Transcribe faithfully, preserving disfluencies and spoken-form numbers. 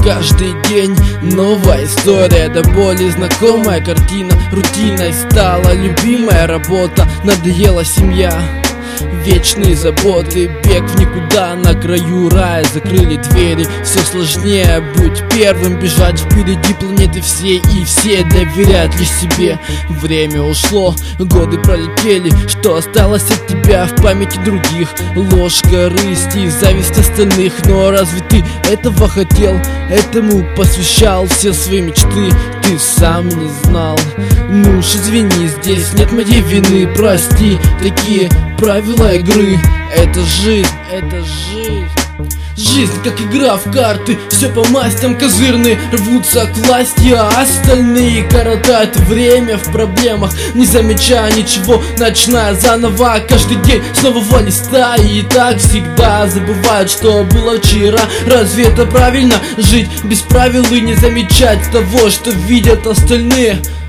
каждый день новая история, до боли знакомая картина. Рутиной стала любимая работа, надоела семья, вечные заботы, бег в никуда, на краю рая закрыли двери. Все сложнее быть первым, бежать впереди планеты всей, и все доверяют лишь себе. Время ушло, годы пролетели, что осталось от тебя в памяти других? Ложь, корысть и зависть остальных. Но разве ты этого хотел? Этому посвящал все свои мечты? Ты сам не знал. Ну уж извини, здесь нет моей вины, прости. Такие правила игры, это жизнь, это жизнь. Жизнь как игра в карты, все по мастям козырные рвутся к власти, а остальные коротают время в проблемах, не замечая ничего, начиная заново каждый день снова в листа. И так всегда забывают, что было вчера. Разве это правильно? Жить без правил и не замечать того, что видят остальные?